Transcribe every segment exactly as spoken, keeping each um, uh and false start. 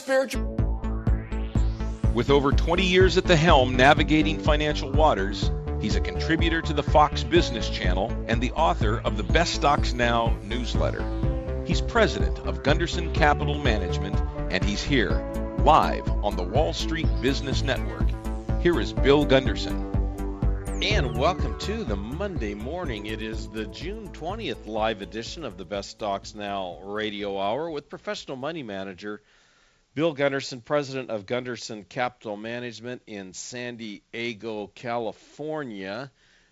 spiritual. With over twenty years at the helm navigating financial waters, he's a contributor to the Fox Business Channel and the author of the Best Stocks Now newsletter. He's president of Gunderson Capital Management, and he's here, live on the Wall Street Business Network. Here is Bill Gunderson. And welcome to the Monday morning. It is the June twentieth live edition of the Best Stocks Now radio hour with professional money manager Bill Gunderson, president of Gunderson Capital Management in San Diego, California.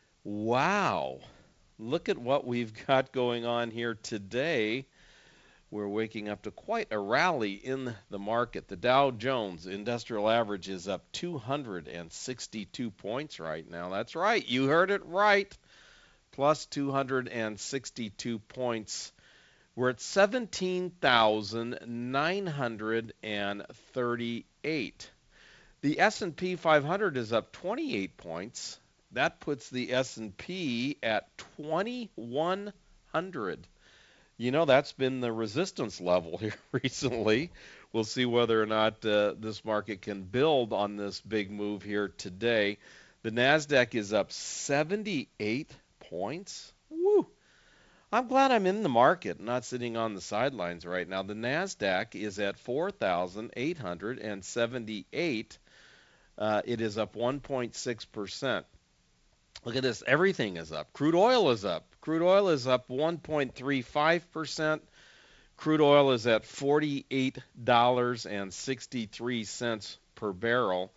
Wow, look at what we've got going on here today. We're waking up to quite a rally in the market. The Dow Jones Industrial Average is up two hundred sixty-two points right now. That's right, you heard it right, plus two hundred sixty-two points. We're at seventeen thousand nine hundred thirty-eight. The S and P five hundred is up twenty-eight points. That puts the S and P at twenty-one hundred. You know, that's been the resistance level here recently. We'll see whether or not uh, this market can build on this big move here today. The NASDAQ is up seventy-eight points. Woo! I'm glad I'm in the market, not sitting on the sidelines right now. The NASDAQ is at four thousand eight hundred seventy-eight. Uh, it is up one point six percent. Look at this. Everything is up. Crude oil is up. Crude oil is up one point three five percent. Crude oil is at forty-eight dollars and sixty-three cents per barrel.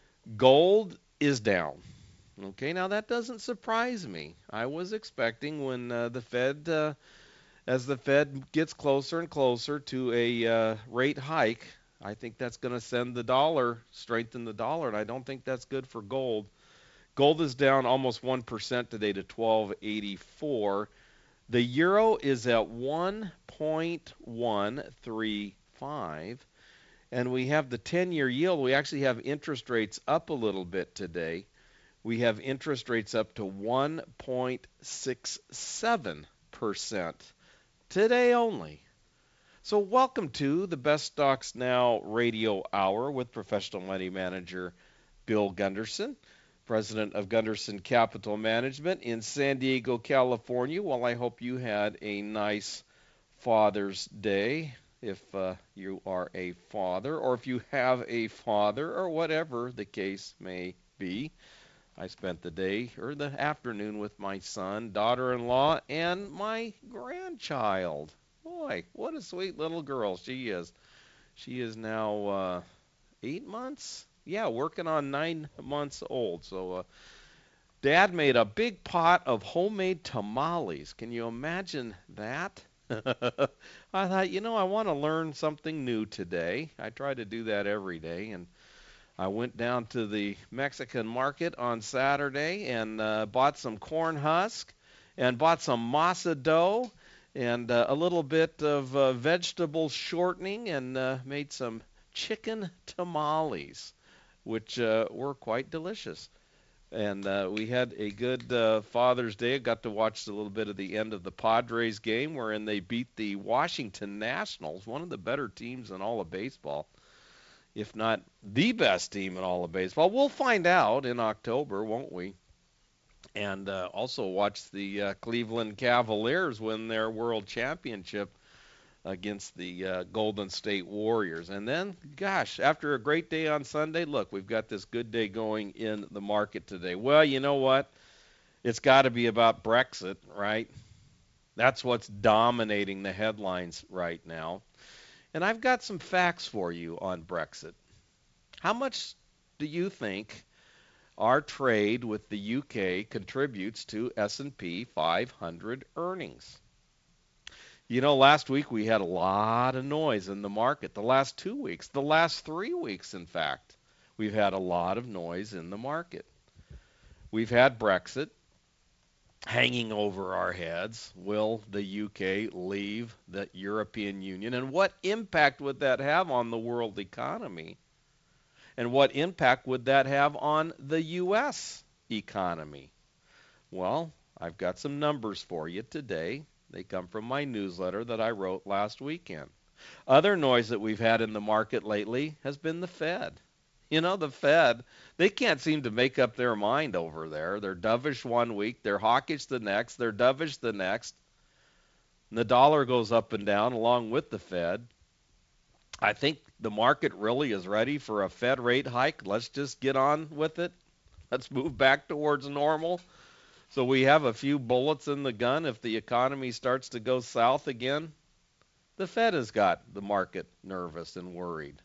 Gold is down. Okay, now that doesn't surprise me. I was expecting when uh, the Fed, uh, as the Fed gets closer and closer to a uh, rate hike, I think that's going to send the dollar, strengthen the dollar, and I don't think that's good for gold. Gold is down almost one percent today to twelve eighty-four. The euro is at one point one three five, and we have the ten-year yield. We actually have interest rates up a little bit today. We have interest rates up to one point six seven percent today only. So welcome to the Best Stocks Now radio hour with professional money manager Bill Gunderson, president of Gunderson Capital Management in San Diego, California. Well, I hope you had a nice Father's Day, if uh, you are a father, or if you have a father, or whatever the case may be. I spent the day or the afternoon with my son, daughter-in-law, and my grandchild. Boy, what a sweet little girl she is. She is now uh, eight months? Yeah, working on nine months old. So uh, Dad made a big pot of homemade tamales. Can you imagine that? I thought, you know, I want to learn something new today. I try to do that every day, and I went down to the Mexican market on Saturday and uh, bought some corn husk and bought some masa dough and uh, a little bit of uh, vegetable shortening and uh, made some chicken tamales, which uh, were quite delicious. And uh, we had a good uh, Father's Day. I got to watch a little bit of the end of the Padres game wherein they beat the Washington Nationals, one of the better teams in all of baseball, if not the best team in all of baseball. We'll find out in October, won't we? And uh, also watch the uh, Cleveland Cavaliers win their world championship against the uh, Golden State Warriors. And then, gosh, after a great day on Sunday, look, we've got this good day going in the market today. Well, you know what? It's got to be about Brexit, right? That's what's dominating the headlines right now. And I've got some facts for you on Brexit. How much do you think our trade with the U K contributes to S and P five hundred earnings? You know, last week we had a lot of noise in the market. The last two weeks, the last three weeks, in fact, we've had a lot of noise in the market. We've had Brexit hanging over our heads. Will the U K leave the European Union? And what impact would that have on the world economy? And what impact would that have on the U S economy? Well, I've got some numbers for you today. They come from my newsletter that I wrote last weekend. Other noise that we've had in the market lately has been the Fed. You know, the Fed, they can't seem to make up their mind over there. They're dovish one week, they're hawkish the next, they're dovish the next. And the dollar goes up and down along with the Fed. I think the market really is ready for a Fed rate hike. Let's just get on with it. Let's move back towards normal. So we have a few bullets in the gun if the economy starts to go south again. The Fed has got the market nervous and worried.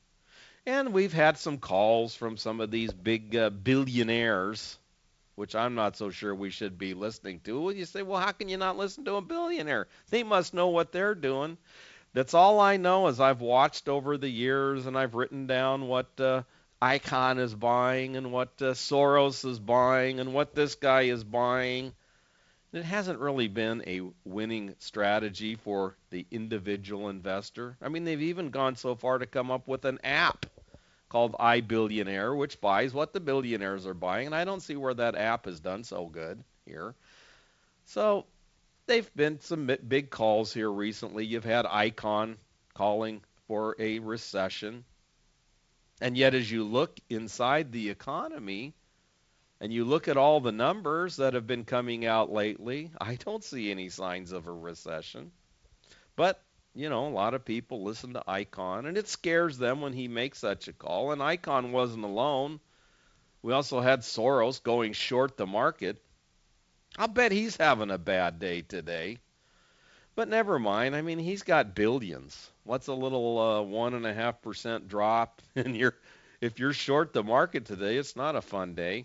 And we've had some calls from some of these big uh, billionaires, which I'm not so sure we should be listening to. Well, you say, well, how can you not listen to a billionaire? They must know what they're doing. That's all I know is I've watched over the years and I've written down what uh, Icahn is buying and what uh, Soros is buying and what this guy is buying. It hasn't really been a winning strategy for the individual investor. I mean, they've even gone so far to come up with an app called iBillionaire, which buys what the billionaires are buying, and I don't see where that app has done so good here. So they've been some big calls here recently. You've had Icahn calling for a recession, and yet as you look inside the economy, and you look at all the numbers that have been coming out lately, I don't see any signs of a recession. But, you know, a lot of people listen to Icahn, and it scares them when he makes such a call. And Icahn wasn't alone. We also had Soros going short the market. I'll bet he's having a bad day today. But never mind. I mean, he's got billions. What's a little uh, one and a half percent drop? And you're, if you're short the market today, it's not a fun day.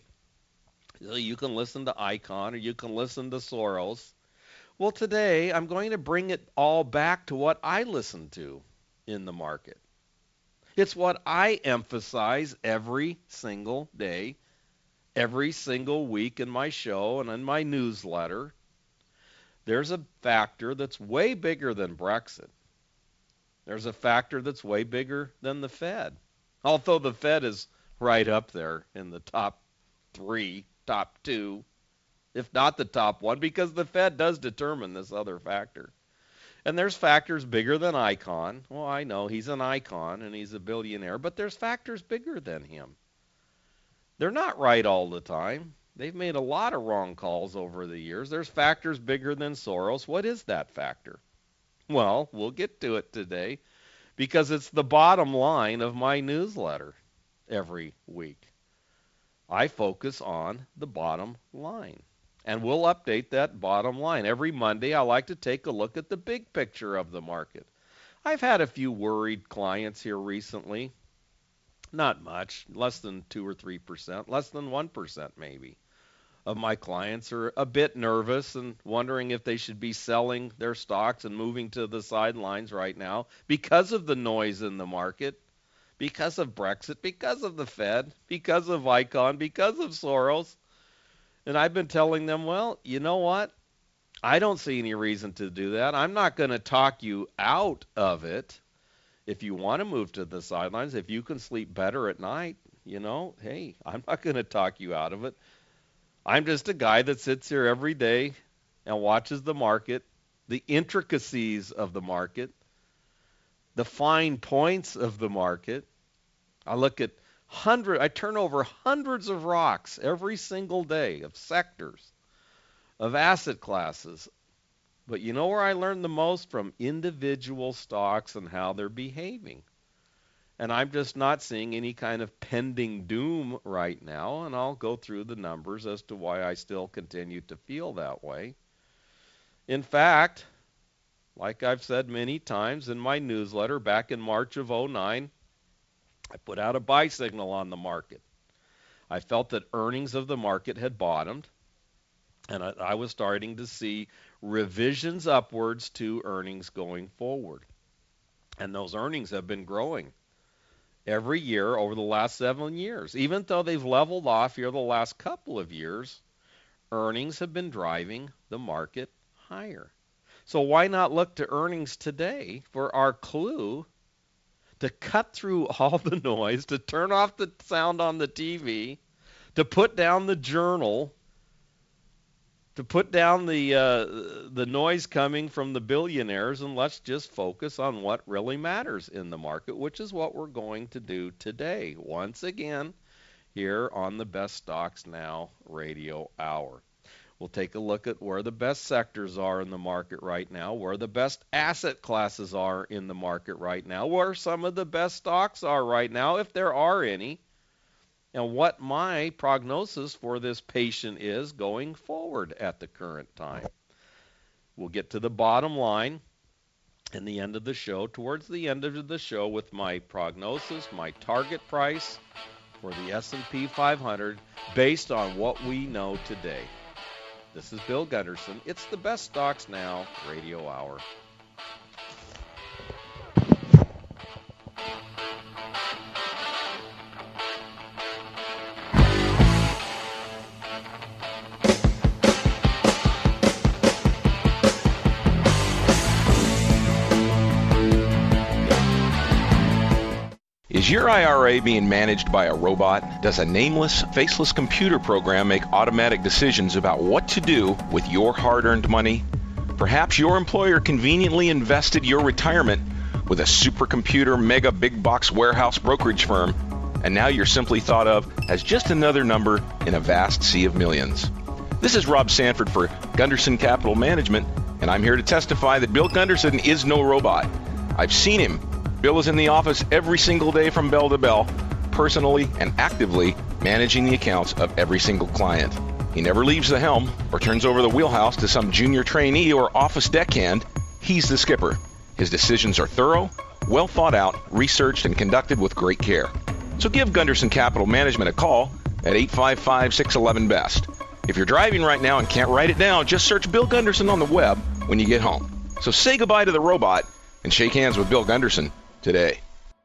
You can listen to Icahn or you can listen to Soros. Well, today I'm going to bring it all back to what I listen to in the market. It's what I emphasize every single day, every single week in my show and in my newsletter. There's a factor that's way bigger than Brexit. There's a factor that's way bigger than the Fed. Although the Fed is right up there in the top three, top two, if not the top one, because the Fed does determine this other factor. And there's factors bigger than Icahn. Well, I know he's an icon and he's a billionaire, but there's factors bigger than him. They're not right all the time. They've made a lot of wrong calls over the years. There's factors bigger than Soros. What is that factor? Well, we'll get to it today because it's the bottom line of my newsletter every week. I focus on the bottom line, and we'll update that bottom line. Every Monday, I like to take a look at the big picture of the market. I've had a few worried clients here recently. Not much, less than two or three percent, less than one percent maybe of my clients are a bit nervous and wondering if they should be selling their stocks and moving to the sidelines right now because of the noise in the market. Because of Brexit, because of the Fed, because of Icahn, because of Soros. And I've been telling them, well, you know what? I don't see any reason to do that. I'm not going to talk you out of it. If you want to move to the sidelines, if you can sleep better at night, you know, hey, I'm not going to talk you out of it. I'm just a guy that sits here every day and watches the market, the intricacies of the market, the fine points of the market. I look at hundred, I turn over hundreds of rocks every single day of sectors, of asset classes. But you know where I learn the most? From individual stocks and how they're behaving. And I'm just not seeing any kind of pending doom right now, and I'll go through the numbers as to why I still continue to feel that way. In fact, like I've said many times in my newsletter back in March of oh nine, I put out a buy signal on the market. I felt that earnings of the market had bottomed, and I, I was starting to see revisions upwards to earnings going forward. And those earnings have been growing every year over the last seven years. Even though they've leveled off here the last couple of years, earnings have been driving the market higher. So why not look to earnings today for our clue to cut through all the noise, to turn off the sound on the T V, to put down the journal, to put down the uh, the noise coming from the billionaires, and let's just focus on what really matters in the market, which is what we're going to do today, once again, here on the Best Stocks Now Radio Hour. We'll take a look at where the best sectors are in the market right now, where the best asset classes are in the market right now, where some of the best stocks are right now, if there are any, and what my prognosis for this patient is going forward at the current time. We'll get to the bottom line in the end of the show, towards the end of the show, with my prognosis, my target price for the S and P five hundred based on what we know today. This is Bill Gunderson. It's the Best Stocks Now Radio Hour. Is your I R A being managed by a robot? Does a nameless, faceless computer program make automatic decisions about what to do with your hard-earned money? Perhaps your employer conveniently invested your retirement with a supercomputer mega big box warehouse brokerage firm, and now you're simply thought of as just another number in a vast sea of millions. This is Rob Sanford for Gunderson Capital Management, and I'm here to testify that Bill Gunderson is no robot. I've seen him. Bill is in the office every single day from bell to bell, personally and actively managing the accounts of every single client. He never leaves the helm or turns over the wheelhouse to some junior trainee or office deckhand. He's the skipper. His decisions are thorough, well thought out, researched, and conducted with great care. So give Gunderson Capital Management a call at eight five five, six one one, B E S T. If you're driving right now and can't write it down, just search Bill Gunderson on the web when you get home. So say goodbye to the robot and shake hands with Bill Gunderson today.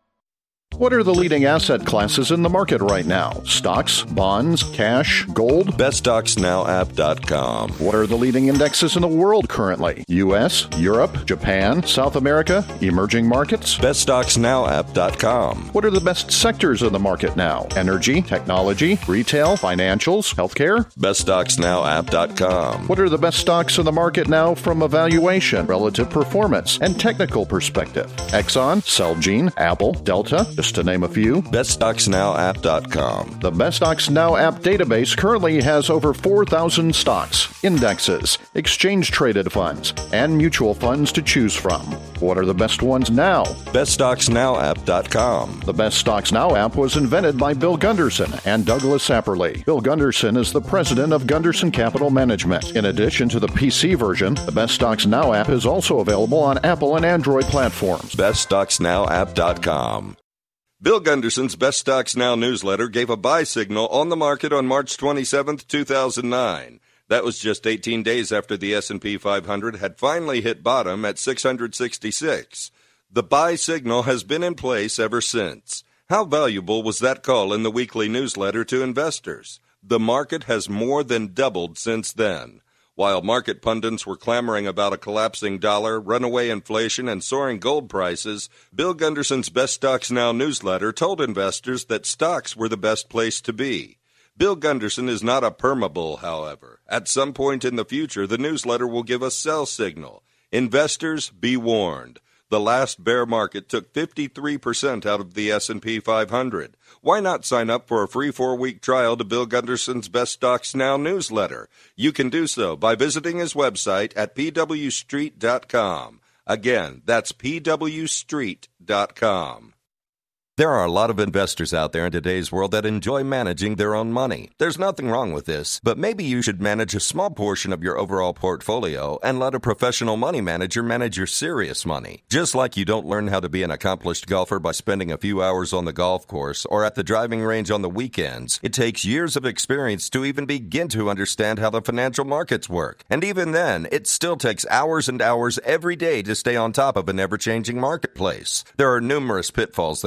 What are the leading asset classes in the market right now? Stocks, bonds, cash, gold? best stocks now app dot com. What are the leading indexes in the world currently? U S, Europe, Japan, South America, emerging markets? best stocks now app dot com. What are the best sectors in the market now? Energy, technology, retail, financials, healthcare? best stocks now app dot com. What are the best stocks in the market now from a valuation, relative performance, and technical perspective? Exxon, Celgene, Apple, Delta, just to name a few. best stocks now app dot com. The Best Stocks Now app database currently has over four thousand stocks, indexes, exchange-traded funds, and mutual funds to choose from. What are the best ones now? best stocks now app dot com. The Best Stocks Now app was invented by Bill Gunderson and Douglas Apperly. Bill Gunderson is the president of Gunderson Capital Management. In addition to the P C version, the Best Stocks Now app is also available on Apple and Android platforms. best stocks now app dot com. Bill Gunderson's Best Stocks Now newsletter gave a buy signal on the market on March twenty-seventh, two thousand nine. That was just eighteen days after the S and P five hundred had finally hit bottom at six hundred sixty-six. The buy signal has been in place ever since. How valuable was that call in the weekly newsletter to investors? The market has more than doubled since then. While market pundits were clamoring about a collapsing dollar, runaway inflation, and soaring gold prices, Bill Gunderson's Best Stocks Now newsletter told investors that stocks were the best place to be. Bill Gunderson is not a permabull, however. At some point in the future, the newsletter will give a sell signal. Investors, be warned. The last bear market took fifty-three percent out of the S and P five hundred. Why not sign up for a free four-week trial to Bill Gunderson's Best Stocks Now newsletter? You can do so by visiting his website at p w street dot com. Again, that's p w street dot com. There are a lot of investors out there in today's world that enjoy managing their own money. There's nothing wrong with this, but maybe you should manage a small portion of your overall portfolio and let a professional money manager manage your serious money. Just like you don't learn how to be an accomplished golfer by spending a few hours on the golf course or at the driving range on the weekends, it takes years of experience to even begin to understand how the financial markets work. And even then, it still takes hours and hours every day to stay on top of an ever-changing marketplace. There are numerous pitfalls that can stand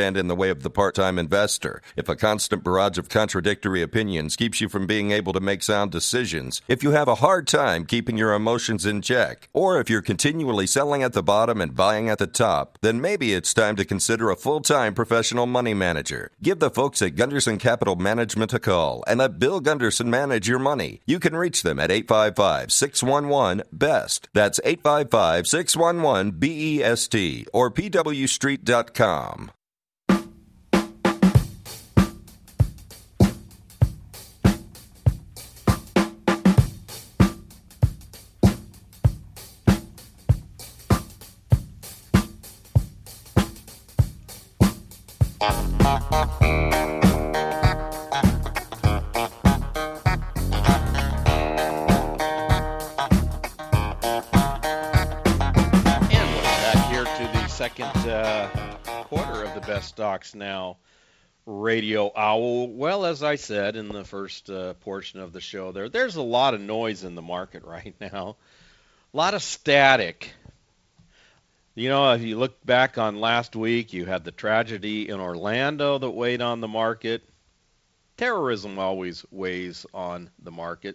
stand in the way of the part-time investor, if a constant barrage of contradictory opinions keeps you from being able to make sound decisions, if you have a hard time keeping your emotions in check, or if you're continually selling at the bottom and buying at the top, then maybe it's time to consider a full-time professional money manager. Give the folks at Gunderson Capital Management a call and let Bill Gunderson manage your money. You can reach them at eight five five, six one one, B E S T. That's eight five five, six one one, B E S T or P W street dot com. Stocks Now radio hour. Well, as I said in the first uh, portion of the show there, there's a lot of noise in the market right now. A lot of static. You know, if you look back on last week, you had the tragedy in Orlando that weighed on the market. Terrorism always weighs on the market.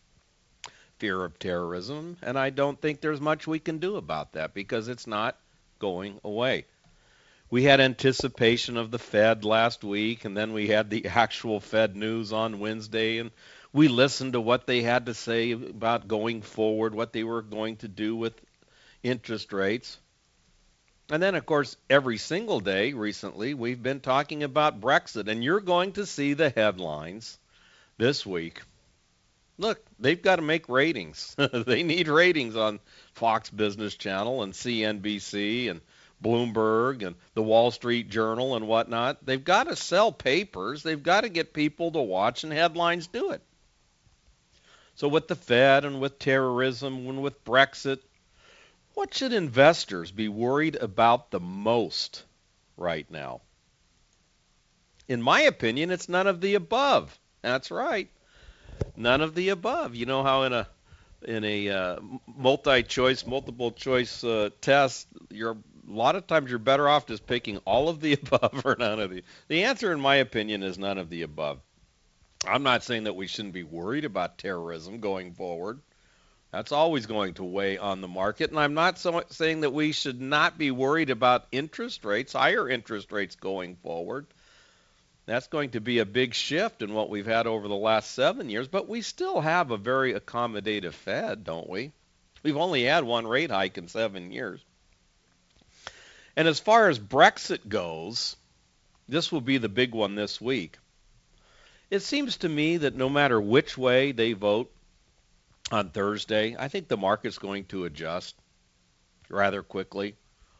Fear of terrorism. And I don't think there's much we can do about that because it's not going away. We had anticipation of the Fed last week, and then we had the actual Fed news on Wednesday, and we listened to what they had to say about going forward, what they were going to do with interest rates. And then, of course, every single day recently, we've been talking about Brexit, and you're going to see the headlines this week. Look, they've got to make ratings. They need ratings on Fox Business Channel and C N B C and Bloomberg and the Wall Street Journal and whatnot. They've got to sell papers. They've got to get people to watch, and headlines do it. So with the Fed and with terrorism and with Brexit, what should investors be worried about the most right now? In my opinion, it's none of the above. That's right. None of the above. You know how in a in a uh, multi-choice, multiple-choice uh, test, you're a lot of times you're better off just picking all of the above or none of the. The answer, in my opinion, is none of the above. I'm not saying that we shouldn't be worried about terrorism going forward. That's always going to weigh on the market. And I'm not so saying that we should not be worried about interest rates, higher interest rates going forward. That's going to be a big shift in what we've had over the last seven years. But we still have a very accommodative Fed, don't we? We've only had one rate hike in seven years. And as far as Brexit goes, this will be the big one this week. It seems to me that no matter which way they vote on Thursday, I think the market's going to adjust rather quickly.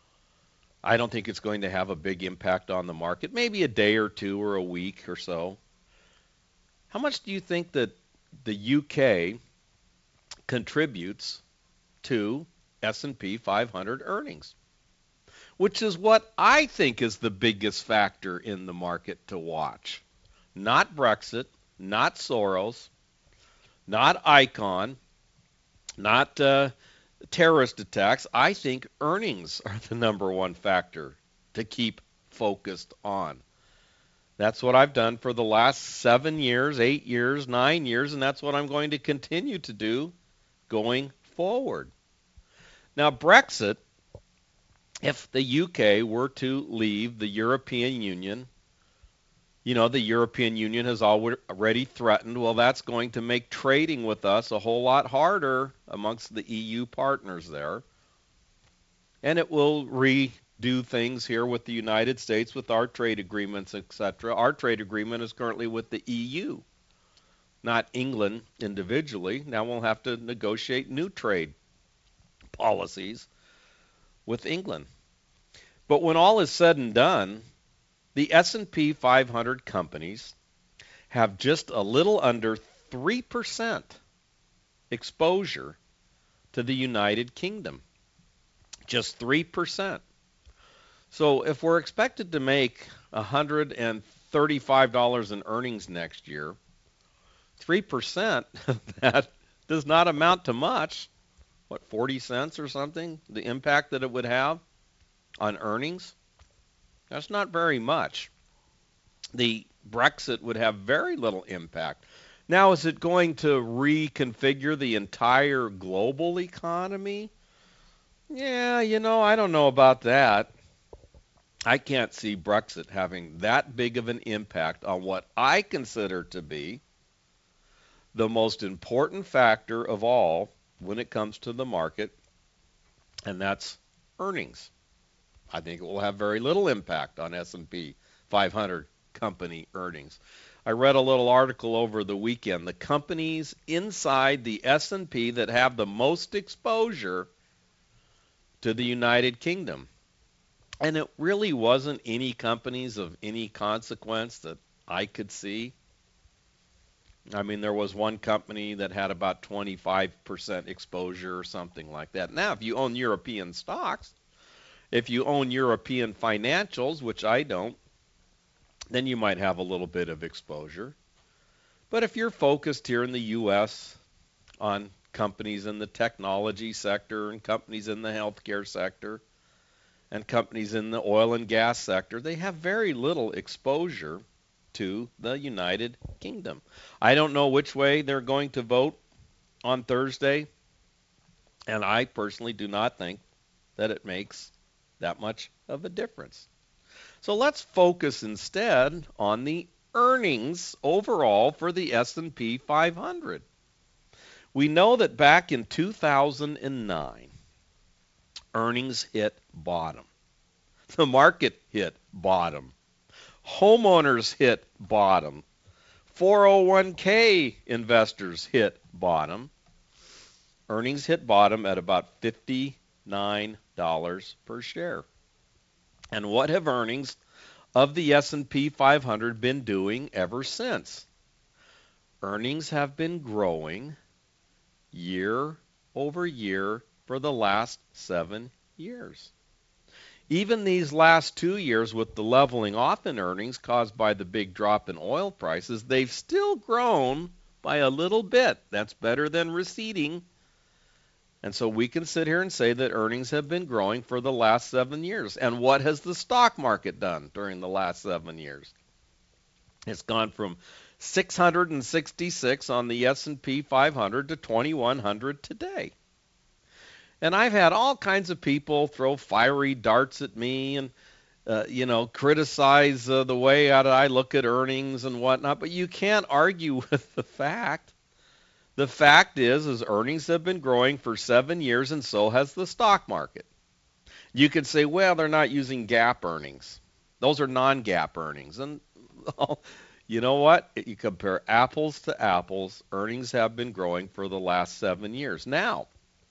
I don't think it's going to have a big impact on the market, maybe a day or two or a week or so. How much do you think that the U K contributes to S and P five hundred earnings? Which is what I think is the biggest factor in the market to watch. Not Brexit, not Soros, not Icon, not uh, terrorist attacks. I think earnings are the number one factor to keep focused on. That's what I've done for the last seven years, eight years, nine years, and that's what I'm going to continue to do going forward. Now, Brexit, if the U K were to leave the European Union, you know, the European Union has already threatened, well, that's going to make trading with us a whole lot harder amongst the E U partners there. And it will redo things here with the United States with our trade agreements, et cetera. Our trade agreement is currently with the E U, not England individually. Now we'll have to negotiate new trade policies with England. But when all is said and done, the S and P five hundred companies have just a little under three percent exposure to the United Kingdom. Just three percent. So if we're expected to make one hundred thirty-five dollars in earnings next year, three percent of that does not amount to much. What, forty cents or something? The impact that it would have on earnings? That's not very much. The Brexit would have very little impact. Now, is it going to reconfigure the entire global economy? Yeah, you know, I don't know about that. I can't see Brexit having that big of an impact on what I consider to be the most important factor of all when it comes to the market, and that's earnings. I think it will have very little impact on S and P five hundred company earnings. I read a little article over the weekend. The companies inside the S and P that have the most exposure to the United Kingdom. And it really wasn't any companies of any consequence that I could see. I mean, there was one company that had about twenty-five percent exposure or something like that. Now, if you own European stocks, if you own European financials, which I don't, then you might have a little bit of exposure. But if you're focused here in the U S on companies in the technology sector and companies in the healthcare sector and companies in the oil and gas sector, they have very little exposure to the United Kingdom. I don't know which way they're going to vote on Thursday, and I personally do not think that it makes that much of a difference. So let's focus instead on the earnings overall for the S and P five hundred. We know that back in two thousand nine, earnings hit bottom. The market hit bottom. Homeowners hit bottom. four oh one k investors hit bottom. Earnings hit bottom at about fifty-nine dollars per share. And what have earnings of the S and P five hundred been doing ever since? Earnings have been growing year over year for the last seven years. Even these last two years with the leveling off in earnings caused by the big drop in oil prices, they've still grown by a little bit. That's better than receding. And so we can sit here and say that earnings have been growing for the last seven years. And what has the stock market done during the last seven years? It's gone from six hundred sixty-six on the S and P five hundred to twenty-one hundred today. And I've had all kinds of people throw fiery darts at me and, uh, you know, criticize uh, the way I look at earnings and whatnot. But you can't argue with the fact. The fact is, is earnings have been growing for seven years, and so has the stock market. You could say, well, they're not using GAAP earnings. Those are non-GAAP earnings. And well, you know what? You compare apples to apples, earnings have been growing for the last seven years. Now,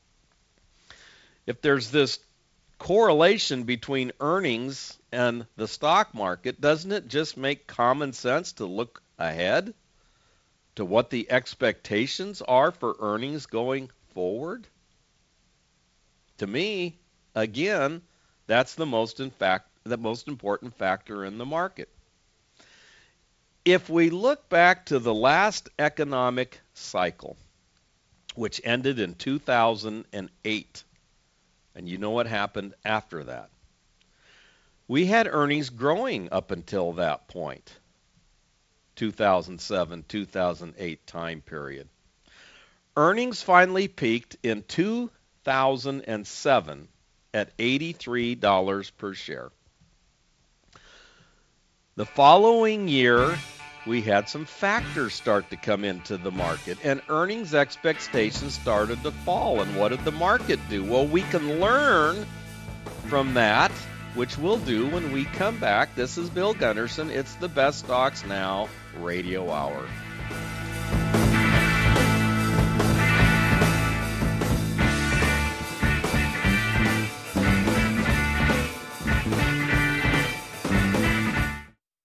if there's this correlation between earnings and the stock market, doesn't it just make common sense to look ahead to what the expectations are for earnings going forward? To me, again, that's the most in fact the most important factor in the market. If we look back to the last economic cycle, which ended in two thousand eight, and you know what happened after that. We had earnings growing up until that point, two thousand seven, two thousand eight time period. Earnings finally peaked in two thousand seven at eighty-three dollars per share. The following year, we had some factors start to come into the market, and earnings expectations started to fall. And what did the market do? Well, we can learn from that, which we'll do when we come back. This is Bill Gunderson. It's the Best Stocks Now Radio Hour.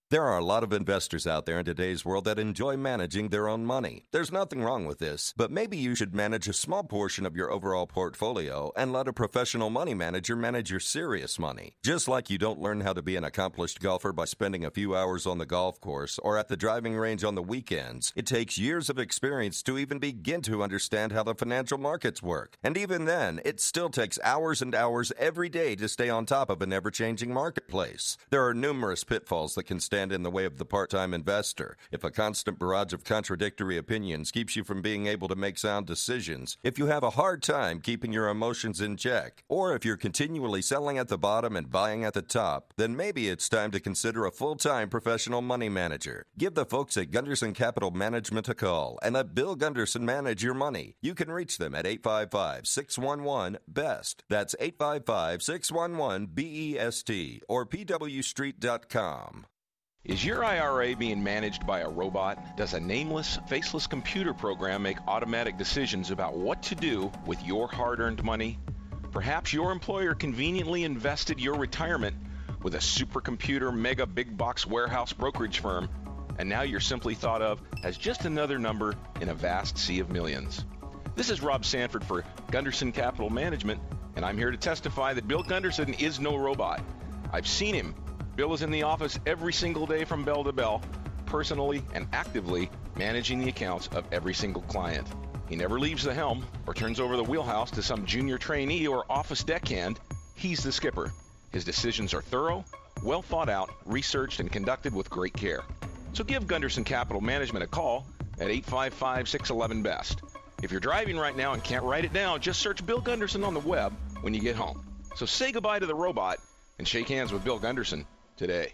There are a lot of investors out there in today's world that enjoy managing their own money. There's nothing wrong with this, but maybe you should manage a small portion of your overall portfolio and let a professional money manager manage your serious money. Just like you don't learn how to be an accomplished golfer by spending a few hours on the golf course or at the driving range on the weekends, it takes years of experience to even begin to understand how the financial markets work. And even then, it still takes hours and hours every day to stay on top of an ever-changing marketplace. There are numerous pitfalls that can stand in the way of the part-time investor. If a constant barrage of contradictory opinions keeps you from being able to make sound decisions, if you have a hard time keeping your emotions in check, or if you're continually selling at the bottom and buying at the top, then maybe it's time to consider a full-time professional money manager. Give the folks at Gunderson Capital Management a call and let Bill Gunderson manage your money. You can reach them at eight five five, six one one, B E S T. That's eight five five, six one one, B E S T or P W street dot com. Is your I R A being managed by a robot? Does a nameless, faceless computer program make automatic decisions about what to do with your hard-earned money? Perhaps your employer conveniently invested your retirement with a supercomputer mega big box warehouse brokerage firm, and now you're simply thought of as just another number in a vast sea of millions. This is Rob Sanford for Gunderson Capital Management, and I'm here to testify that Bill Gunderson is no robot. I've seen him. Bill is in the office every single day from bell to bell, personally and actively managing the accounts of every single client. He never leaves the helm or turns over the wheelhouse to some junior trainee or office deckhand. He's the skipper. His decisions are thorough, well thought out, researched, and conducted with great care. So give Gunderson Capital Management a call at eight five five, six one one, B E S T. If you're driving right now and can't write it down, just search Bill Gunderson on the web when you get home. So say goodbye to the robot and shake hands with Bill Gunderson today.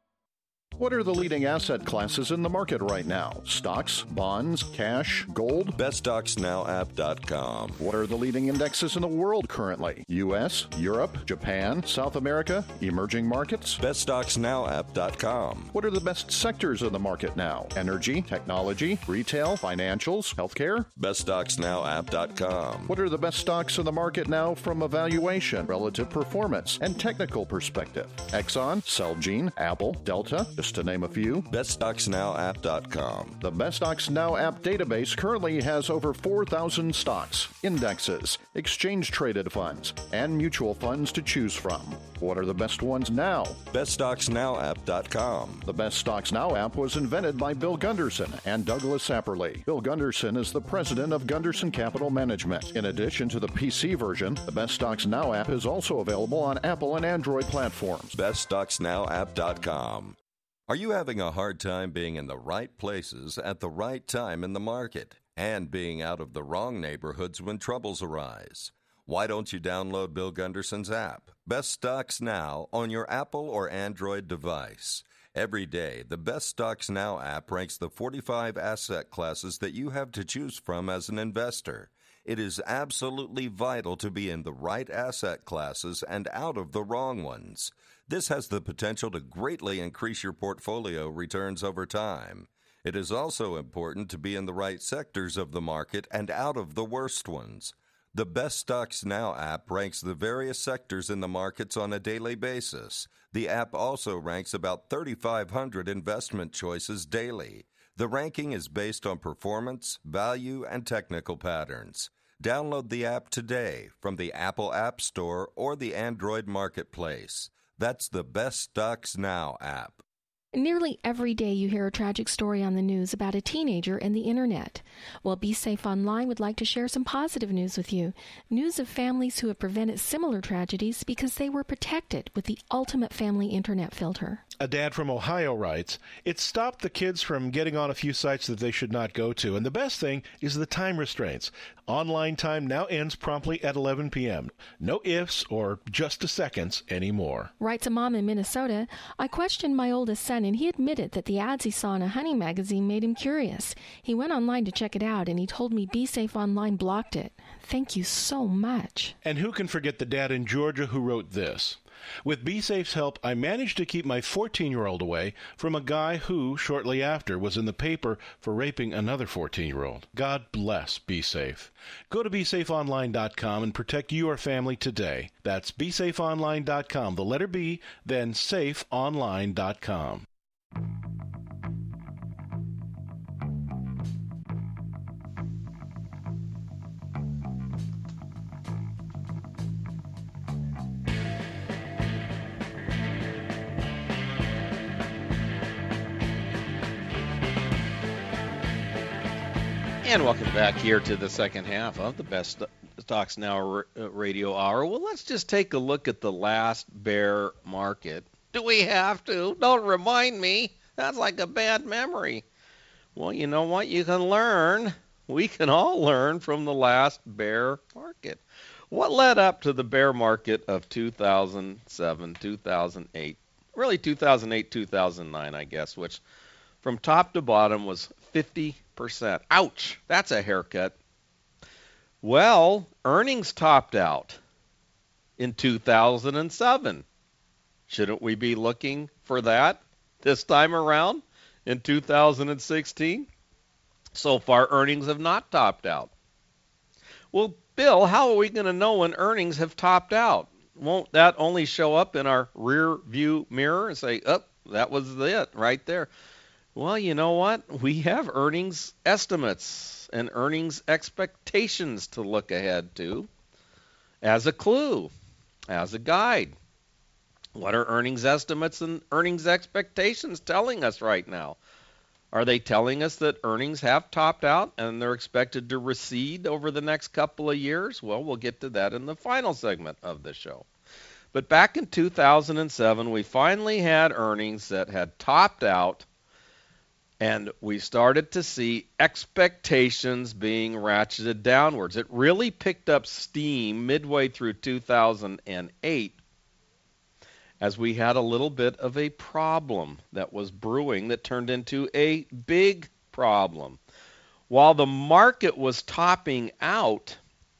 What are the leading asset classes in the market right now? Stocks, bonds, cash, gold? best stocks now app dot com. What are the leading indexes in the world currently? U S, Europe, Japan, South America, emerging markets? best stocks now app dot com. What are the best sectors of the market now? Energy, technology, retail, financials, healthcare? best stocks now app dot com. What are the best stocks in the market now from a valuation, relative performance, and technical perspective? Exxon, Celgene, Apple, Delta, just to name a few. best stocks now app dot com. The Best Stocks Now app database currently has over four thousand stocks, indexes, exchange-traded funds, and mutual funds to choose from. What are the best ones now? best stocks now app dot com. The Best Stocks Now app was invented by Bill Gunderson and Douglas Apperly. Bill Gunderson is the president of Gunderson Capital Management. In addition to the P C version, the Best Stocks Now app is also available on Apple and Android platforms. best stocks now app dot com. Are you having a hard time being in the right places at the right time in the market and being out of the wrong neighborhoods when troubles arise? Why don't you download Bill Gunderson's app, Best Stocks Now, on your Apple or Android device? Every day, the Best Stocks Now app ranks the forty-five asset classes that you have to choose from as an investor. It is absolutely vital to be in the right asset classes and out of the wrong ones. This has the potential to greatly increase your portfolio returns over time. It is also important to be in the right sectors of the market and out of the worst ones. The Best Stocks Now app ranks the various sectors in the markets on a daily basis. The app also ranks about thirty-five hundred investment choices daily. The ranking is based on performance, value, and technical patterns. Download the app today from the Apple App Store or the Android Marketplace. That's the Best Stocks Now app. Nearly every day you hear a tragic story on the news about a teenager and the internet. Well, Be Safe Online would like to share some positive news with you. News of families who have prevented similar tragedies because they were protected with the ultimate family internet filter. A dad from Ohio writes, "It stopped the kids from getting on a few sites that they should not go to. And the best thing is the time restraints. Online time now ends promptly at eleven p.m. No ifs or just a seconds anymore." Writes a mom in Minnesota, "I questioned my oldest son and he admitted that the ads he saw in a hunting magazine made him curious. He went online to check it out and he told me Be Safe Online blocked it. Thank you so much." And who can forget the dad in Georgia who wrote this? "With BeSafe's help, I managed to keep my fourteen-year-old away from a guy who, shortly after, was in the paper for raping another fourteen-year-old. God bless BeSafe. Go to be safe online dot com and protect your family today. That's be safe online dot com, the letter B, then safe online dot com. And welcome back here to the second half of the Best Stocks Now radio hour. Well, let's just take a look at the last bear market. Do we have to? Don't remind me. That's like a bad memory. Well, you know what? You can learn. We can all learn from the last bear market. What led up to the bear market of two thousand seven, two thousand eight? Really two thousand eight, two thousand nine, I guess, which from top to bottom was fifty percent. Ouch, that's a haircut. Well, earnings topped out in two thousand seven. Shouldn't we be looking for that this time around in two thousand sixteen? So far, earnings have not topped out. Well, Bill, how are we going to know when earnings have topped out? Won't that only show up in our rear view mirror and say, oh, that was it right there? Well, you know what? We have earnings estimates and earnings expectations to look ahead to as a clue, as a guide. What are earnings estimates and earnings expectations telling us right now? Are they telling us that earnings have topped out and they're expected to recede over the next couple of years? Well, we'll get to that in the final segment of the show. But back in two thousand seven, we finally had earnings that had topped out, and we started to see expectations being ratcheted downwards. It really picked up steam midway through two thousand eight as we had a little bit of a problem that was brewing that turned into a big problem. While the market was topping out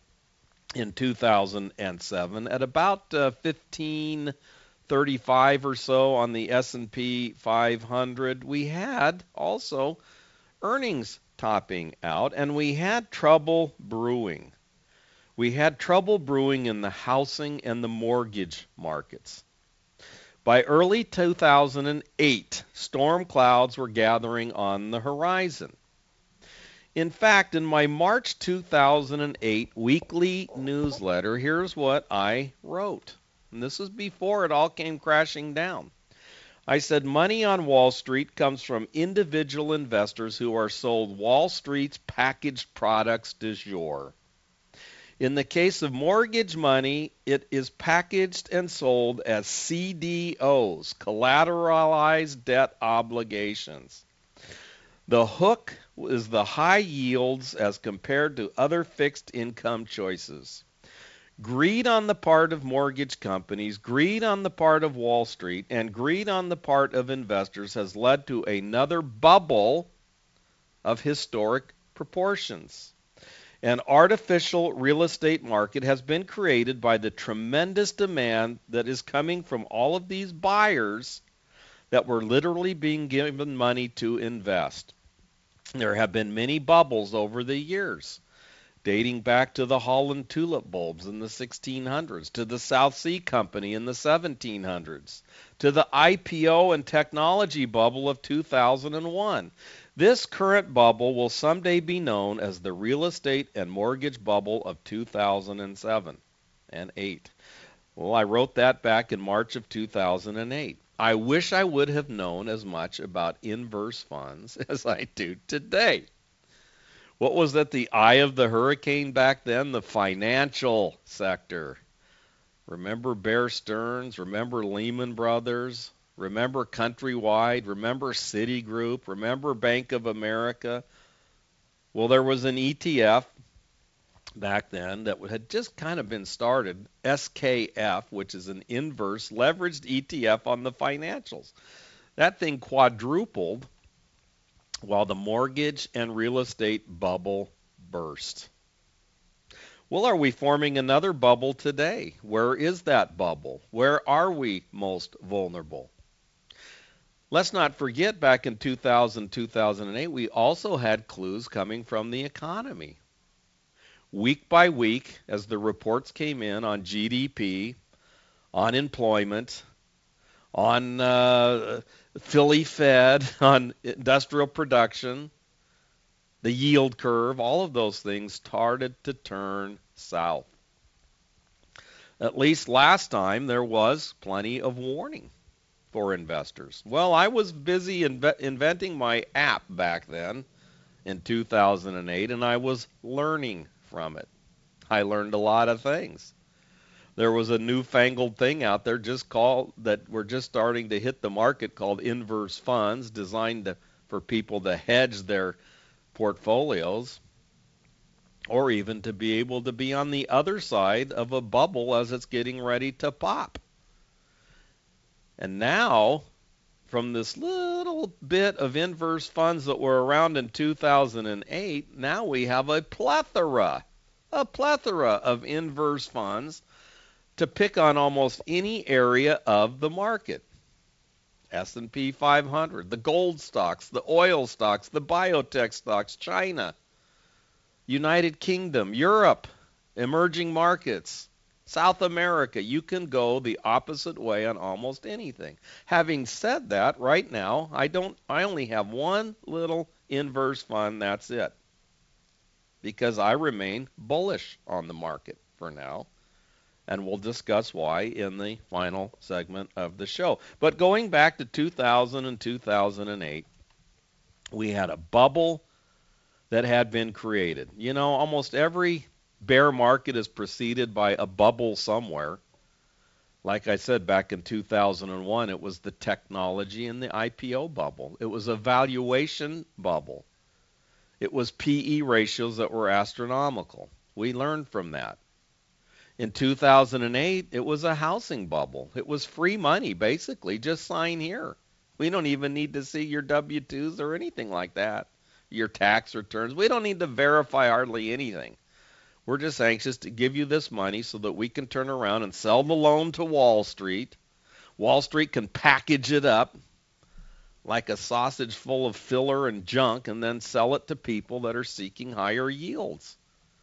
in two thousand seven at about uh, fifteen thirty-five or so on the S and P five hundred, we had also earnings topping out, and we had trouble brewing. We had trouble brewing in the housing and the mortgage markets. By early two thousand eight, storm clouds were gathering on the horizon. In fact, in my March two thousand eight weekly newsletter, here's what I wrote. And this is before it all came crashing down. I said, money on Wall Street comes from individual investors who are sold Wall Street's packaged products du jour. In the case of mortgage money, it is packaged and sold as C D Os, collateralized debt obligations. The hook is the high yields as compared to other fixed income choices. Greed on the part of mortgage companies, greed on the part of Wall Street, and greed on the part of investors has led to another bubble of historic proportions. An artificial real estate market has been created by the tremendous demand that is coming from all of these buyers that were literally being given money to invest. There have been many bubbles over the years, dating back to the Holland tulip bulbs in the sixteen hundreds, to the South Sea Company in the seventeen hundreds, to the I P O and technology bubble of two thousand one. This current bubble will someday be known as the real estate and mortgage bubble of two thousand seven and eight. Well, I wrote that back in March of two thousand eight. I wish I would have known as much about inverse funds as I do today. What was at the eye of the hurricane back then? The financial sector. Remember Bear Stearns? Remember Lehman Brothers? Remember Countrywide? Remember Citigroup? Remember Bank of America? Well, there was an E T F back then that had just kind of been started, S K F, which is an inverse leveraged E T F on the financials. That thing quadrupled while the mortgage and real estate bubble burst. Well, are we forming another bubble today? Where is that bubble? Where are we most vulnerable? Let's not forget back in two thousand, two thousand eight, we also had clues coming from the economy. Week by week, as the reports came in on G D P, on employment, on uh, Philly Fed, on industrial production, the yield curve, all of those things started to turn south. At least last time there was plenty of warning for investors. Well, I was busy inve- inventing my app back then, in two thousand eight, and I was learning from it. I learned a lot of things. There was a newfangled thing out there just called that we're just starting to hit the market called inverse funds, designed to, for people to hedge their portfolios, or even to be able to be on the other side of a bubble as it's getting ready to pop. And now, from this little bit of inverse funds that were around in two thousand eight, now we have a plethora, a plethora of inverse funds to pick on almost any area of the market. S and P five hundred, the gold stocks, the oil stocks, the biotech stocks, China, United Kingdom, Europe, emerging markets, South America. You can go the opposite way on almost anything. Having said that, right now, I don't I only have one little inverse fund, that's it. Because I remain bullish on the market for now. And we'll discuss why in the final segment of the show. But going back to two thousand and two thousand eight, we had a bubble that had been created. You know, almost every bear market is preceded by a bubble somewhere. Like I said, back in two thousand one, it was the technology and the I P O bubble. It was a valuation bubble. It was P E ratios that were astronomical. We learned from that. In two thousand eight, it was a housing bubble. It was free money, basically. Just sign here. We don't even need to see your W two's or anything like that, your tax returns. We don't need to verify hardly anything. We're just anxious to give you this money so that we can turn around and sell the loan to Wall Street. Wall Street can package it up like a sausage full of filler and junk and then sell it to people that are seeking higher yields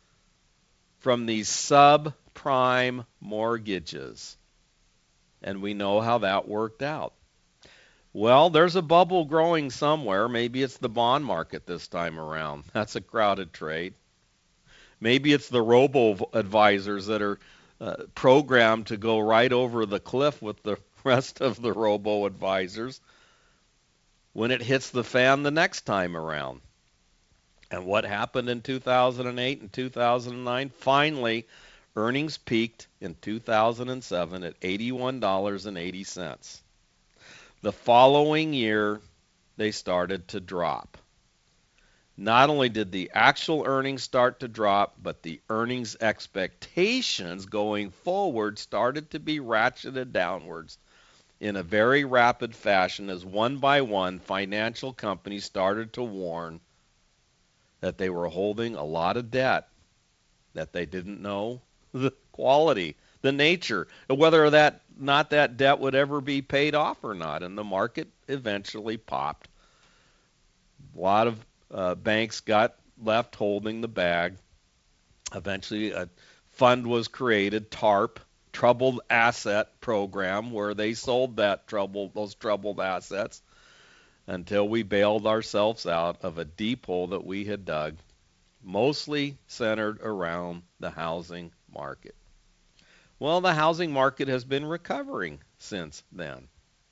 from these subprime mortgages. And we know how that worked out. Well, there's a bubble growing somewhere. Maybe it's the bond market this time around. That's a crowded trade. Maybe it's the robo-advisors that are uh, programmed to go right over the cliff with the rest of the robo-advisors when it hits the fan the next time around. And what happened in two thousand eight and two thousand nine? Finally, earnings peaked in two thousand seven at eighty-one dollars and eighty cents. The following year, they started to drop. Not only did the actual earnings start to drop, but the earnings expectations going forward started to be ratcheted downwards in a very rapid fashion as one by one financial companies started to warn that they were holding a lot of debt, that they didn't know the quality, the nature, whether that not that debt would ever be paid off or not. And the market eventually popped. A lot of uh, banks got left holding the bag. Eventually, a fund was created, TARP, Troubled Asset Program, where they sold that troubled those troubled assets until we bailed ourselves out of a deep hole that we had dug, mostly centered around the housing market. Well, the housing market has been recovering since then.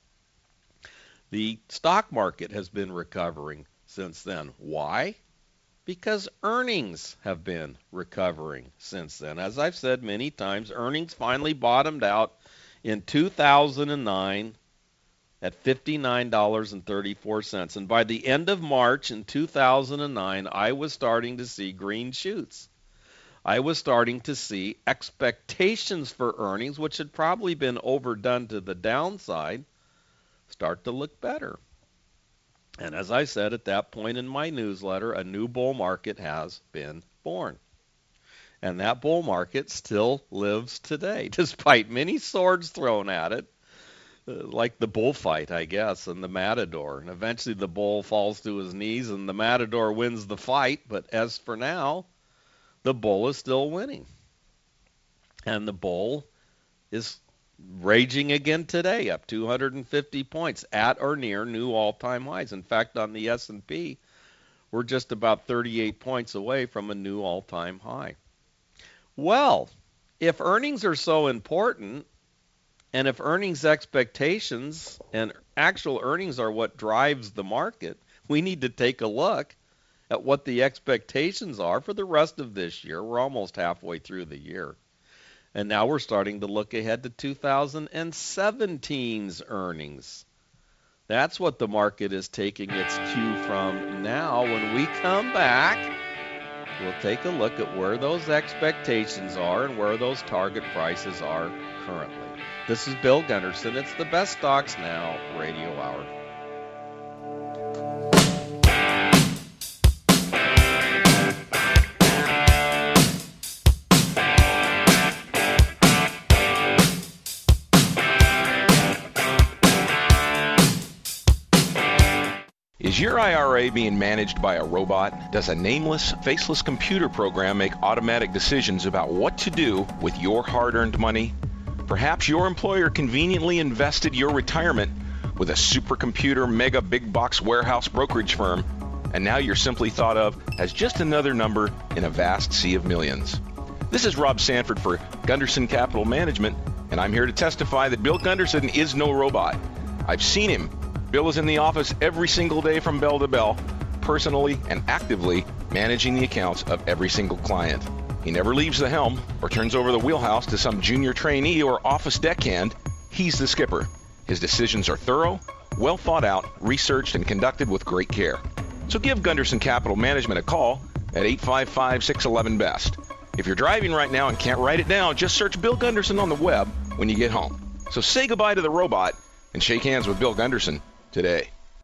The stock market has been recovering since then. Why? Because earnings have been recovering since then. As I've said many times, earnings finally bottomed out in two thousand nine at fifty-nine dollars and thirty-four cents. And by the end of March in two thousand nine, I was starting to see green shoots. I was starting to see expectations for earnings, which had probably been overdone to the downside, start to look better. And as I said at that point in my newsletter, a new bull market has been born. And that bull market still lives today, despite many swords thrown at it, uh, like the bullfight, I guess, and the matador. And eventually the bull falls to his knees and the matador wins the fight. But as for now, the bull is still winning. And the bull is raging again today, up two hundred fifty points at or near new all-time highs. In fact, on the S and P, we're just about thirty-eight points away from a new all-time high. Well, if earnings are so important, and if earnings expectations and actual earnings are what drives the market, we need to take a look at what the expectations are for the rest of this year. We're almost halfway through the year. And now we're starting to look ahead to two thousand seventeen's earnings. That's what the market is taking its cue from now. When we come back, we'll take a look at where those expectations are and where those target prices are currently. This is Bill Gunderson. It's the Best Stocks Now Radio Hour. Is your I R A being managed by a robot? Does a nameless, faceless computer program make automatic decisions about what to do with your hard-earned money? Perhaps your employer conveniently invested your retirement with a supercomputer mega big box warehouse brokerage firm, and now you're simply thought of as just another number in a vast sea of millions. This is Rob Sanford for Gunderson Capital Management, and I'm here to testify that Bill Gunderson is no robot. I've seen him. Bill is in the office every single day from bell to bell, personally and actively managing the accounts of every single client. He never leaves the helm or turns over the wheelhouse to some junior trainee or office deckhand. He's the skipper. His decisions are thorough, well thought out, researched, and conducted with great care. So give Gunderson Capital Management a call at eight five five, six one one, B E S T. If you're driving right now and can't write it down, just search Bill Gunderson on the web when you get home. So say goodbye to the robot and shake hands with Bill Gunderson today.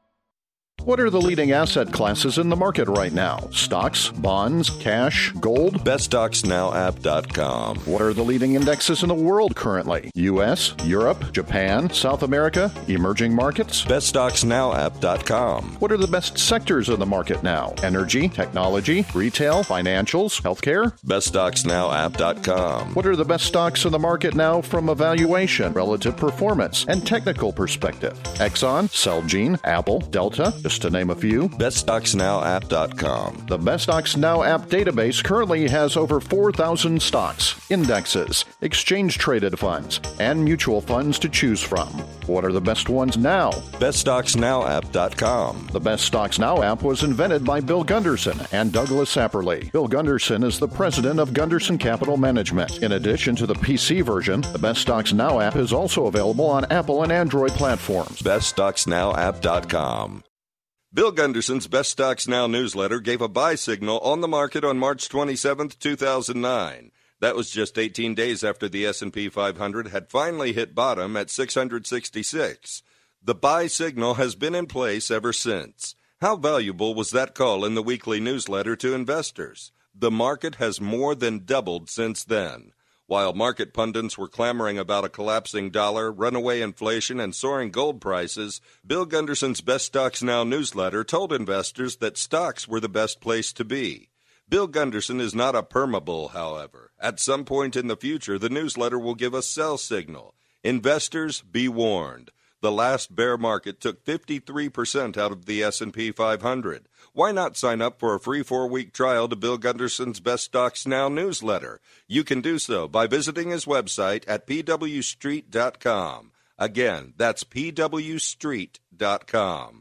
What are the leading asset classes in the market right now? Stocks, bonds, cash, gold? best stocks now app dot com. What are the leading indexes in the world currently? U S, Europe, Japan, South America, emerging markets? best stocks now app dot com. What are the best sectors in the market now? Energy, technology, retail, financials, healthcare? best stocks now app dot com. What are the best stocks in the market now from a valuation, relative performance, and technical perspective? Exxon, Celgene, Apple, Delta, just to name a few. best stocks now app dot com. The Best Stocks Now app database currently has over four thousand stocks, indexes, exchange-traded funds, and mutual funds to choose from. What are the best ones now? best stocks now app dot com. The Best Stocks Now app was invented by Bill Gunderson and Douglas Sapperly. Bill Gunderson is the president of Gunderson Capital Management. In addition to the P C version, the Best Stocks Now app is also available on Apple and Android platforms. best stocks now app dot com. Bill Gunderson's Best Stocks Now newsletter gave a buy signal on the market on March twenty-seventh, two thousand nine. That was just eighteen days after the S and P five hundred had finally hit bottom at six hundred sixty-six. The buy signal has been in place ever since. How valuable was that call in the weekly newsletter to investors? The market has more than doubled since then. While market pundits were clamoring about a collapsing dollar, runaway inflation, and soaring gold prices, Bill Gunderson's Best Stocks Now newsletter told investors that stocks were the best place to be. Bill Gunderson is not a permabull, however. At some point in the future, the newsletter will give a sell signal. Investors, be warned. The last bear market took fifty-three percent out of the S and P five hundred. Why not sign up for a free four-week trial to Bill Gunderson's Best Stocks Now newsletter? You can do so by visiting his website at p w street dot com. Again, that's p w street dot com.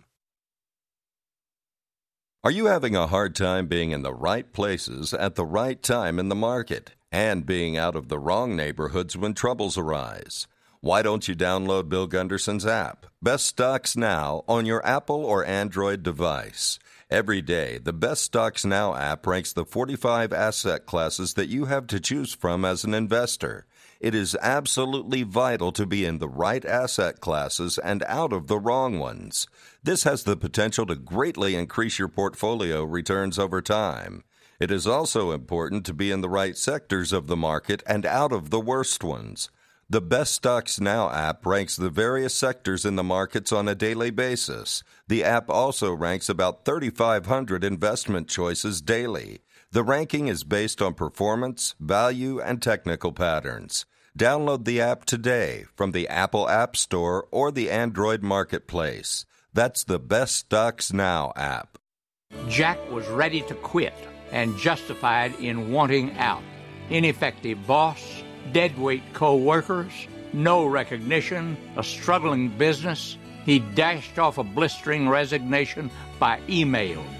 Are you having a hard time being in the right places at the right time in the market and being out of the wrong neighborhoods when troubles arise? Why don't you download Bill Gunderson's app, Best Stocks Now, on your Apple or Android device? Every day, the Best Stocks Now app ranks the forty-five asset classes that you have to choose from as an investor. It is absolutely vital to be in the right asset classes and out of the wrong ones. This has the potential to greatly increase your portfolio returns over time. It is also important to be in the right sectors of the market and out of the worst ones. The Best Stocks Now app ranks the various sectors in the markets on a daily basis. The app also ranks about thirty-five hundred investment choices daily. The ranking is based on performance, value, and technical patterns. Download the app today from the Apple App Store or the Android Marketplace. That's the Best Stocks Now app. Jack was ready to quit and justified in wanting out. Ineffective boss, deadweight co-workers, no recognition, a struggling business. He dashed off a blistering resignation by email.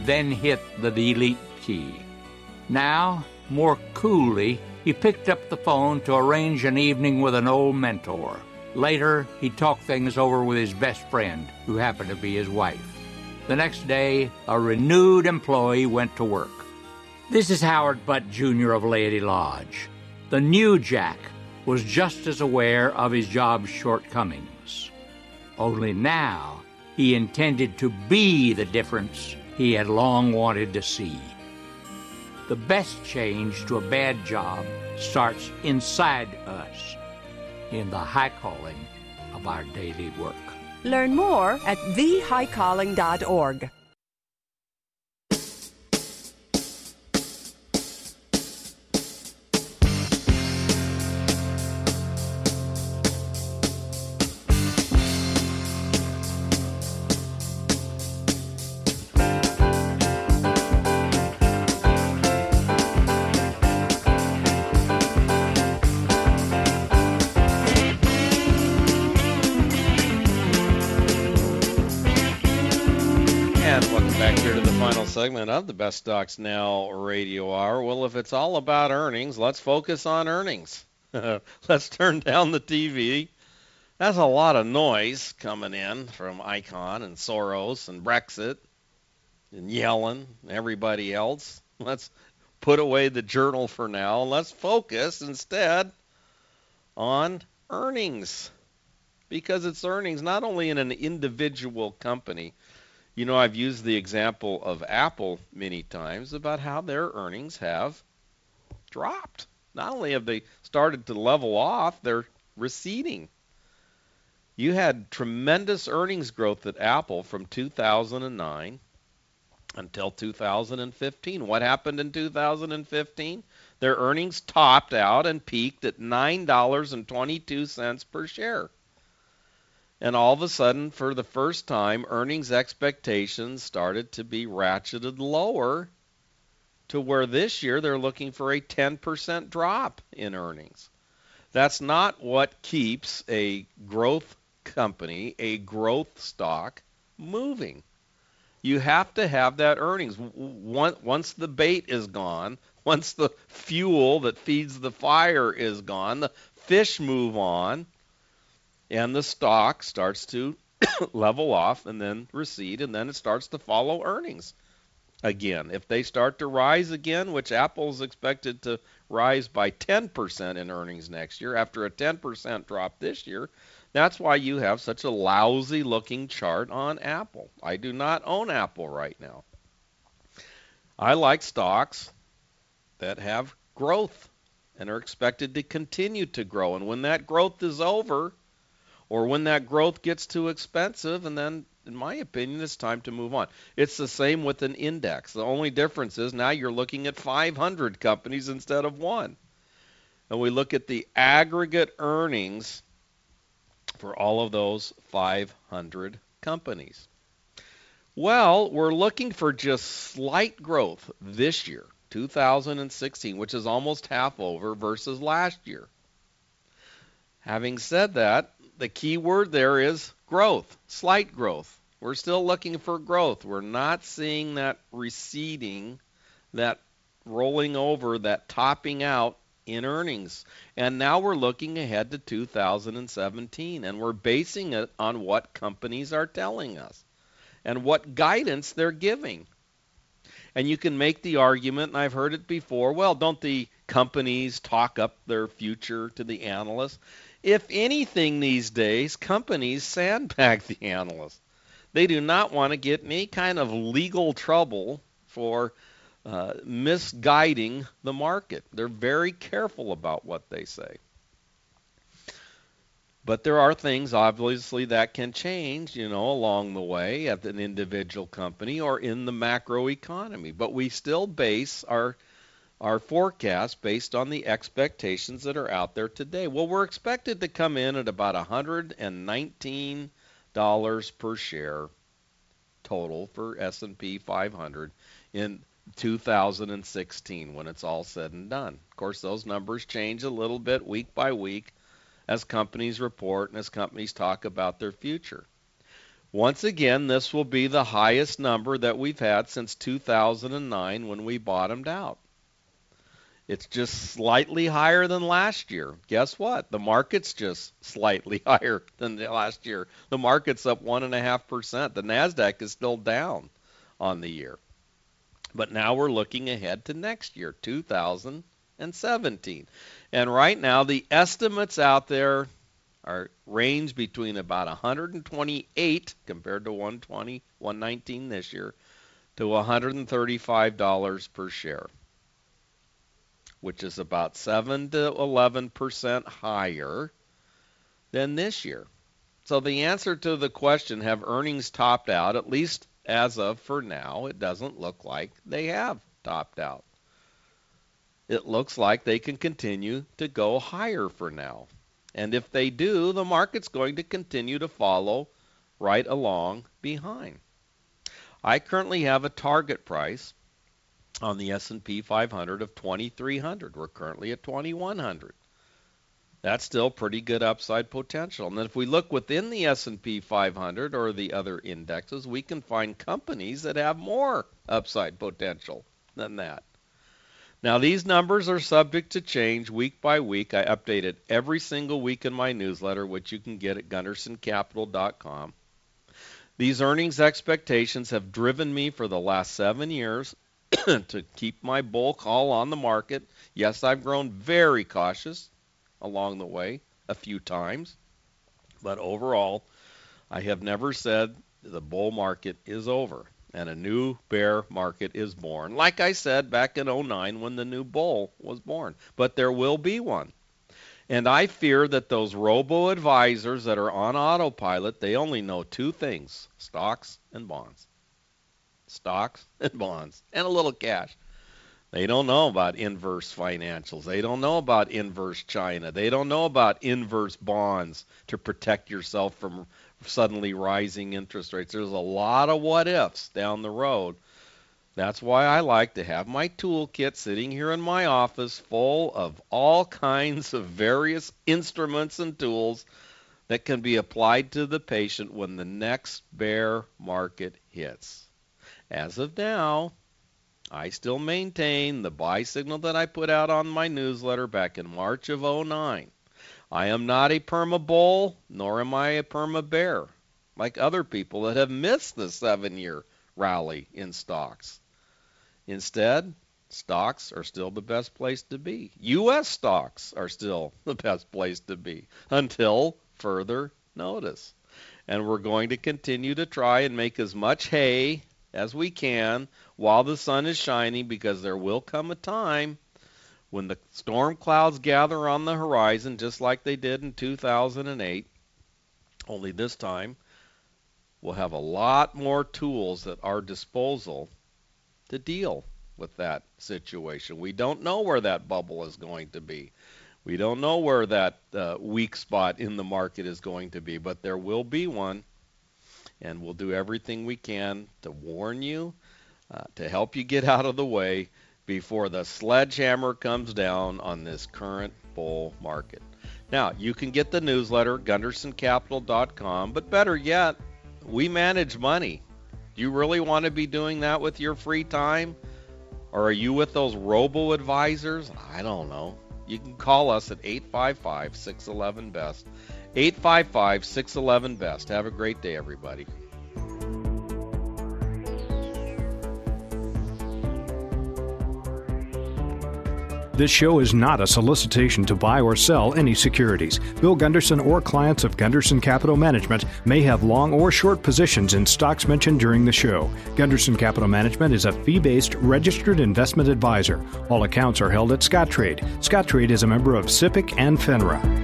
then hit the delete key. Now, more coolly, he picked up the phone to arrange an evening with an old mentor. Later, he talked things over with his best friend, who happened to be his wife. The next day, a renewed employee went to work. This is Howard Butt, Junior of Laity Lodge. The new Jack was just as aware of his job's shortcomings. Only now, he intended to be the difference he had long wanted to see. The best change to a bad job starts inside us, in the high calling of our daily work. Learn more at the high calling dot org. Segment of the Best Stocks Now Radio Hour. Well, if it's all about earnings, let's focus on earnings. Let's turn down the T V. That's a lot of noise coming in from Icahn and Soros and Brexit and Yellen and everybody else. Let's put away the journal for now and let's focus instead on earnings, because it's earnings not only in an individual company. You know, I've used the example of Apple many times about how their earnings have dropped. Not only have they started to level off, they're receding. You had tremendous earnings growth at Apple from two thousand nine until two thousand fifteen. What happened in two thousand fifteen? Their earnings topped out and peaked at nine dollars and twenty-two cents per share. And all of a sudden, for the first time, earnings expectations started to be ratcheted lower to where this year they're looking for a ten percent drop in earnings. That's not what keeps a growth company, a growth stock, moving. You have to have that earnings. Once the bait is gone, once the fuel that feeds the fire is gone, the fish move on, and the stock starts to level off and then recede, and then it starts to follow earnings again. If they start to rise again, which Apple's expected to rise by ten percent in earnings next year after a ten percent drop this year, that's why you have such a lousy-looking chart on Apple. I do not own Apple right now. I like stocks that have growth and are expected to continue to grow. And when that growth is over, or when that growth gets too expensive, and then, in my opinion, it's time to move on. It's the same with an index. The only difference is now you're looking at five hundred companies instead of one. And we look at the aggregate earnings for all of those five hundred companies. Well, we're looking for just slight growth this year, two thousand sixteen, which is almost half over versus last year. Having said that, the key word there is growth, slight growth. We're still looking for growth. We're not seeing that receding, that rolling over, that topping out in earnings. And now we're looking ahead to two thousand seventeen, and we're basing it on what companies are telling us and what guidance they're giving. And you can make the argument, and I've heard it before, well, don't the companies talk up their future to the analysts? If anything these days, companies sandbag the analysts. They do not want to get any kind of legal trouble for uh, misguiding the market. They're very careful about what they say. But there are things, obviously, that can change, you know, along the way at an individual company or in the macroeconomy. But we still base our our forecast based on the expectations that are out there today. Well, we're expected to come in at about one hundred nineteen dollars per share total for S and P five hundred in two thousand sixteen when it's all said and done. Of course, those numbers change a little bit week by week as companies report and as companies talk about their future. Once again, this will be the highest number that we've had since two thousand nine when we bottomed out. It's just slightly higher than last year. Guess what? The market's just slightly higher than the last year. The market's up one point five percent. The NASDAQ is still down on the year. But now we're looking ahead to next year, two thousand seventeen. And right now, the estimates out there are range between about one hundred twenty-eight compared to one twenty, one nineteen this year to one hundred thirty-five dollars per share, which is about seven to eleven percent higher than this year. So the answer to the question, have earnings topped out, at least as of for now, it doesn't look like they have topped out. It looks like they can continue to go higher for now. And if they do, the market's going to continue to follow right along behind. I currently have a target price on the S and P five hundred of twenty-three hundred. We're currently at twenty-one hundred. That's still pretty good upside potential. And then if we look within the S and P five hundred or the other indexes, we can find companies that have more upside potential than that. Now, these numbers are subject to change week by week. I update it every single week in my newsletter, which you can get at gunderson capital dot com. These earnings expectations have driven me for the last seven years to keep my bull call on the market. Yes, I've grown very cautious along the way a few times, but overall, I have never said the bull market is over and a new bear market is born, like I said back in oh nine when the new bull was born. But there will be one. And I fear that those robo-advisors that are on autopilot, they only know two things, stocks and bonds. Stocks and bonds and a little cash. They don't know about inverse financials. They don't know about inverse China. They don't know about inverse bonds to protect yourself from suddenly rising interest rates. There's a lot of what ifs down the road. That's why I like to have my toolkit sitting here in my office full of all kinds of various instruments and tools that can be applied to the patient when the next bear market hits. As of now, I still maintain the buy signal that I put out on my newsletter back in March of oh nine. I am not a perma bull, nor am I a perma bear, like other people that have missed the seven-year rally in stocks. Instead, stocks are still the best place to be. U S stocks are still the best place to be until further notice. And we're going to continue to try and make as much hay as we can while the sun is shining, because there will come a time when the storm clouds gather on the horizon, just like they did in two thousand eight, only this time we'll have a lot more tools at our disposal to deal with that situation. We don't know where that bubble is going to be. We don't know where that uh, weak spot in the market is going to be, but there will be one, and we'll do everything we can to warn you, uh, to help you get out of the way before the sledgehammer comes down on this current bull market. Now, you can get the newsletter, gunderson capital dot com, but better yet, we manage money. Do you really want to be doing that with your free time? Or are you with those robo-advisors? I don't know. You can call us at eight five five, six one one, B E S T, eight five five, six one one, B E S T. Have a great day, everybody. This show is not a solicitation to buy or sell any securities. Bill Gunderson or clients of Gunderson Capital Management may have long or short positions in stocks mentioned during the show. Gunderson Capital Management is a fee-based registered investment advisor. All accounts are held at Scottrade. Scottrade is a member of SIPC and FINRA.